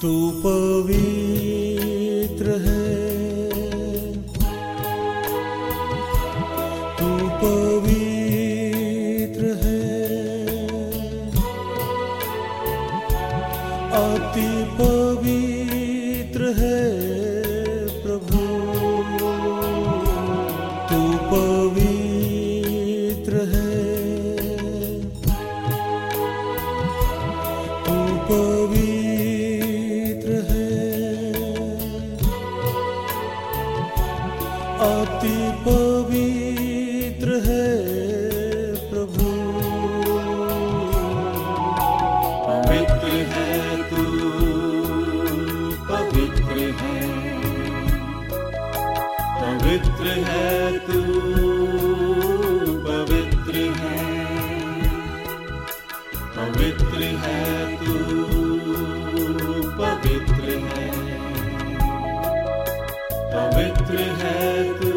तू पवित्र है, तू पवित्र है, अति पवित्र है प्रभु। तू पवित्र है, तू पवित्र है, अति पवित्र है प्रभु। पवित्र है तू, पवित्र है, पवित्र है तू, पवित्र है, पवित्र है तू, पवित्र है, पवित्र है तू,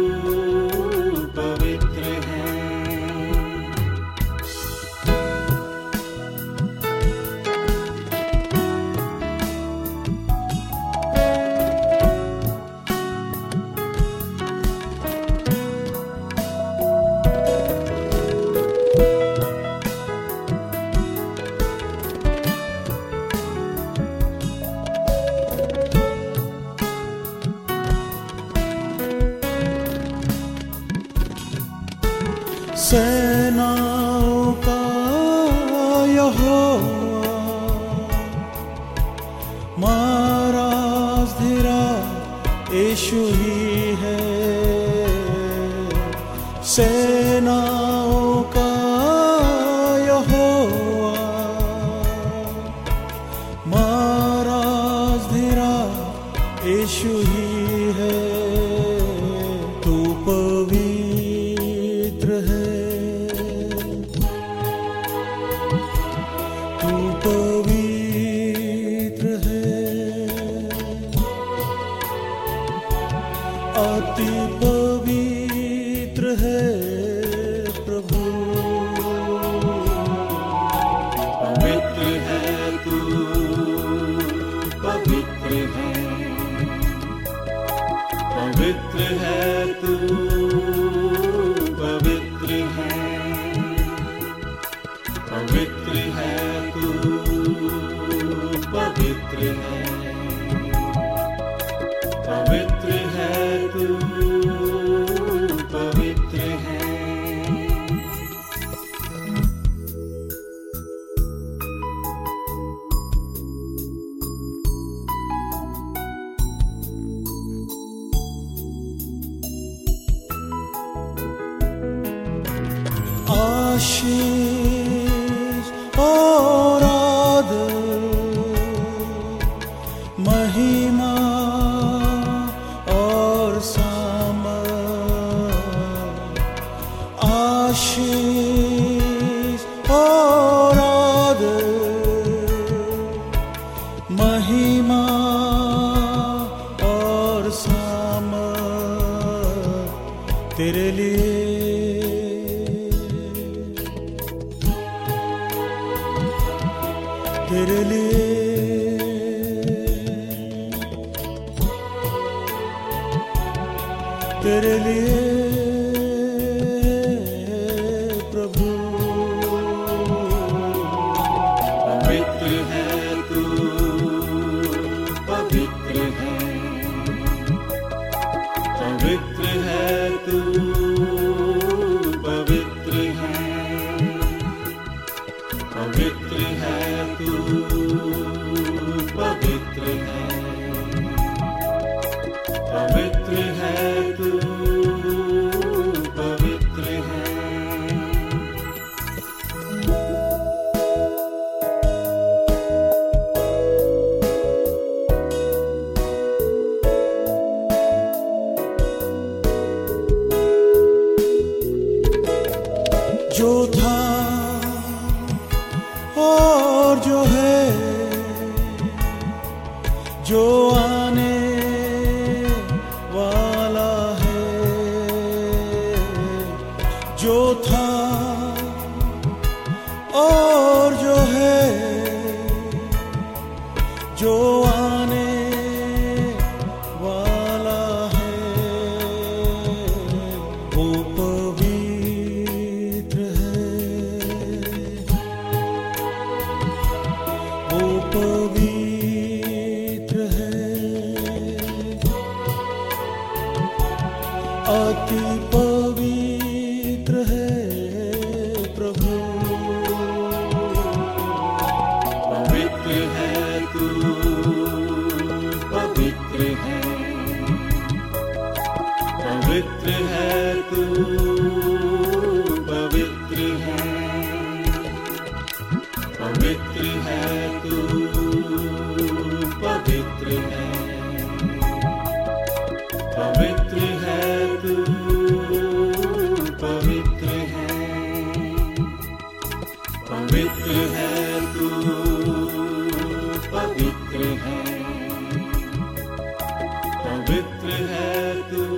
पवित्र है। सेनाओं का यहोवा, महाराज धीरा यीशु ही है। सेनाओं का यहोवा, महाराज धीरा यीशु ही है। तू पवित्र है, तू पवित्र है, अति पवित्र है प्रभु। पवित्र है तू, पवित्र है, पवित्र है तू, पवित्र है, पवित्र है तू, पवित्र है, पवित्र है तू, पवित्र है। आशीष और आदर, महिमा और सामर्थ। आशीष और आदर, महिमा और सामर्थ तेरे लिए, तेरे लिए, तेरे लिए प्रभु। पवित्र है तू, पवित्र है, पवित्र है तू, पवित्र है, पवित्र है तू, पवित्र है, पवित्र है तू, पवित्र है। जो था और जो है, जो आने वाला है, जो था और जो है, जो अति पवित्र है प्रभु, पवित्र है तू, पवित्र है, पवित्र है तू, पवित्र है, पवित्र है तू, पवित्र है, पवित्र है तू, पवित्र है, पवित्र है तू, पवित्र है, पवित्र है तू,